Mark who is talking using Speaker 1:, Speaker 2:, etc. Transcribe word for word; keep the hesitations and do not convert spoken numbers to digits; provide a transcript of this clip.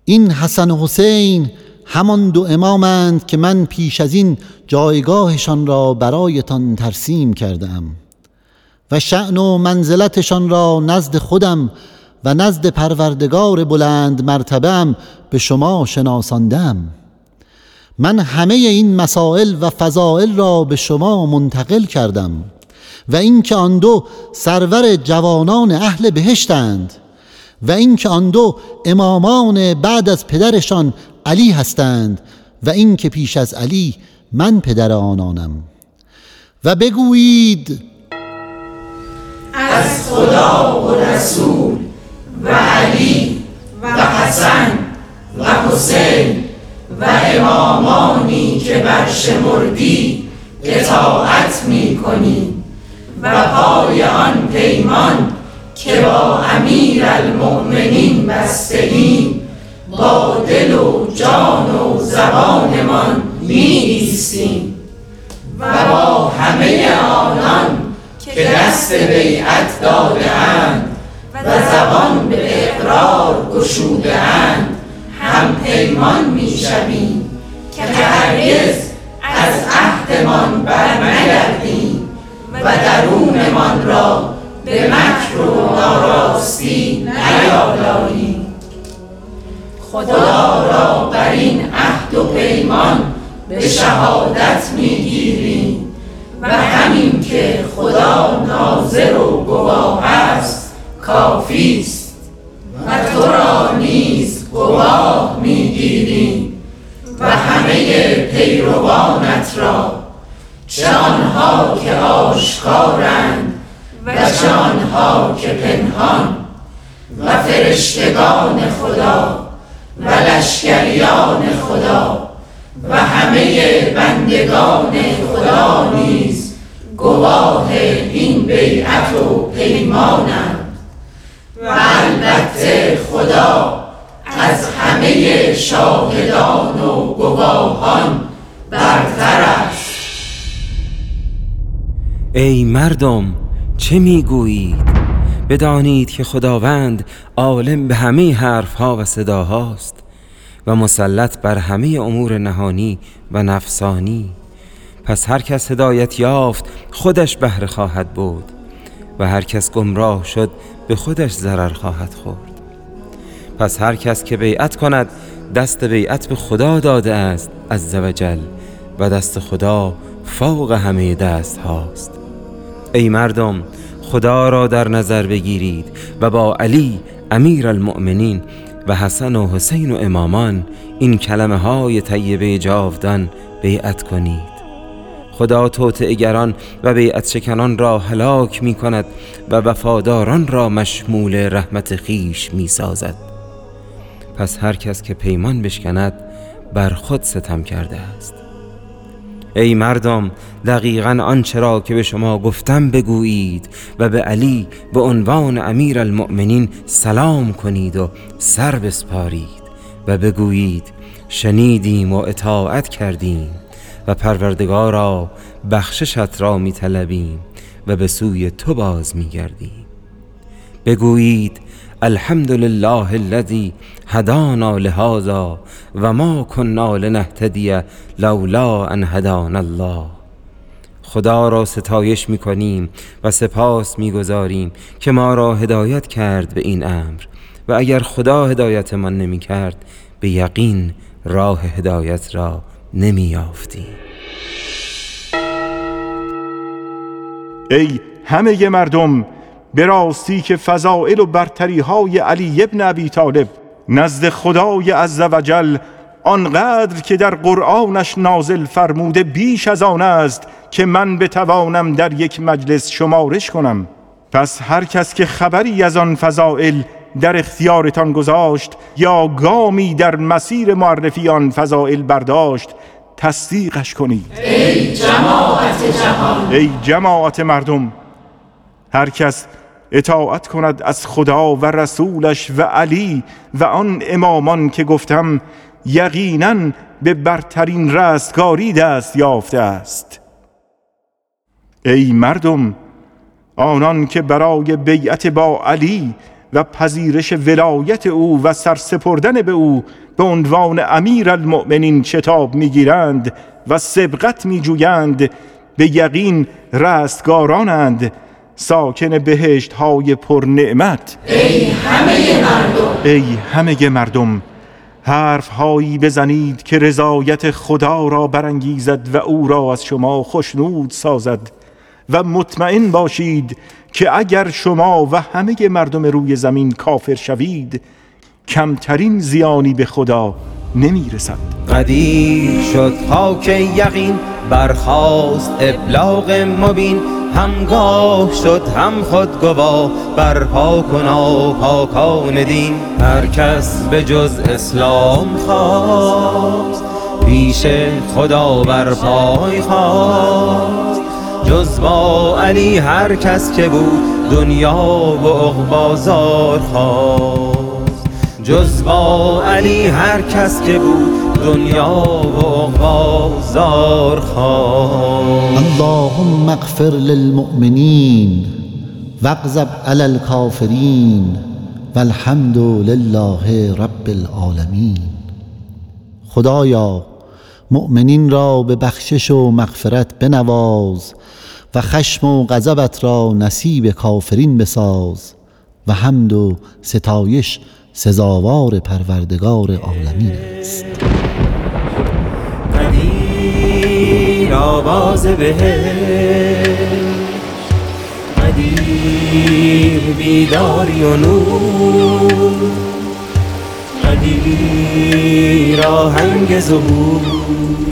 Speaker 1: این حسن و حسین همان دو امامند که من پیش از این جایگاهشان را برایتان ترسیم کردم و شأن و منزلتشان را نزد خودم و نزد پروردگار بلند مرتبه‌ام به شما شناساندم. من همه این مسائل و فضائل را به شما منتقل کردم و اینکه آن دو سرور جوانان اهل بهشتند و اینکه آن دو امامان بعد از پدرشان علی هستند و اینکه پیش از علی من پدر آنانم. و بگویید
Speaker 2: از خدا و رسول و علی و حسن و حسین و امامانی که برشمردی اطاعت می کنی و پای آن پیمان که با امیر المؤمنین بسته ایم با دل و جان و زبانمان می ایستیم و با همه آنان که دست بیعت داده اند و زبان به اقرار گشوده اند هم پیمان می شویم که هرگز از عهدمان برنگردیم و درونمان را به مکر و ناراستی نیالاییم. خدا را بر این عهد و پیمان به شهادت میگیریم و همین که خدا ناظر و گواه است کافی است و تو را نیز گواه میگیریم و همه پیروانت را، چه آنها که آشکارند و چه آنها که پنهان، و فرشتگان خدا و لشکریان خدا و همه بندگان خدا نیز گواه این بیعت و پیمانند و البته خدا از همه شاهدان و گواهان برتر است.
Speaker 3: ای مردم چه میگویید؟ بدانید که خداوند عالم به همه حرفها و صداهاست و مسلط بر همه امور نهانی و نفسانی. پس هر کس هدایت یافت خودش بهره خواهد بود و هر کس گمراه شد به خودش ضرر خواهد خورد. پس هر کس که بیعت کند دست بیعت به خدا داده است عزوجل و دست خدا فوق همه دست هاست. ای مردم خدا را در نظر بگیرید و با علی امیر المؤمنین و حسن و حسین و امامان این کلمه های طیبه جاودان بیعت کنید. خدا توطئه‌گران و بیعت شکنان را هلاک می کند و وفاداران را مشمول رحمت خیش می سازد. پس هر کس که پیمان بشکند بر خود ستم کرده است. ای مردم دقیقاً آنچه را که به شما گفتم بگویید و به علی به عنوان امیر المؤمنین سلام کنید و سر بسپارید و بگویید شنیدیم و اطاعت کردیم و پروردگارا بخششت را می طلبیم و به سوی تو باز می گردیم. بگویید الحمدلله الذی هدانا لهذا و ما کنا لنهتدی لولا ان هدانا الله. خدا را ستایش می‌کنیم و سپاس می‌گزاریم که ما را هدایت کرد به این امر و اگر خدا هدایت من نمی‌کرد به یقین راه هدایت را نمی‌یافتیم.
Speaker 4: ای همه مردم، به راستی که فضائل و برتری های علی ابن ابی طالب نزد خدای عزوجل آنقدر که در قرآنش نازل فرموده بیش از آن است که من بتوانم در یک مجلس شمارش کنم. پس هر کس که خبری از آن فضائل در اختیارتان گذاشت یا گامی در مسیر معرفی آن فضائل برداشت تصدیقش کنید.
Speaker 2: ای جماعت جهان،
Speaker 4: ای جماعت مردم، هر کس اطاعت کند از خدا و رسولش و علی و آن امامان که گفتم یقیناً به برترین رستگاری دست یافته است. ای مردم، آنان که برای بیعت با علی و پذیرش ولایت او و سرسپردن به او به عنوان امیر المؤمنین شتاب میگیرند و سبقت میجویند، به یقین رستگارانند، ساکن بهشت های پر نعمت.
Speaker 2: ای همه مردم
Speaker 4: ای همه مردم حرف هایی بزنید که رضایت خدا را برانگیزد و او را از شما خوشنود سازد و مطمئن باشید که اگر شما و همه مردم روی زمین کافر شوید کمترین زیانی به خدا نمی رسد.
Speaker 3: قدیر شد خاک یقین، برخاست ابلاغ مبین، همگاه شد هم خود گواه، برپا کنا پاکان دین. هر کس به جز اسلام خواست، پیش خدا برپای خواست. جز با علی هر کس که بود، دنیا و عقبازار خواست. جز با علی هر کس که بود، دنیا و عقبازار خواست.
Speaker 1: اللهم اغفر للمؤمنین واغضب علی الکافرین والحمد لله رب العالمین. خدایا مؤمنین را به بخشش و مغفرت بنواز و خشم و غضبت را نصیب کافرین بساز و حمد و ستایش سزاوار پروردگار عالمین است.
Speaker 3: قدیر آواز بهشت، قدیر بیداری و نور، قدیر آهنگ ظهور،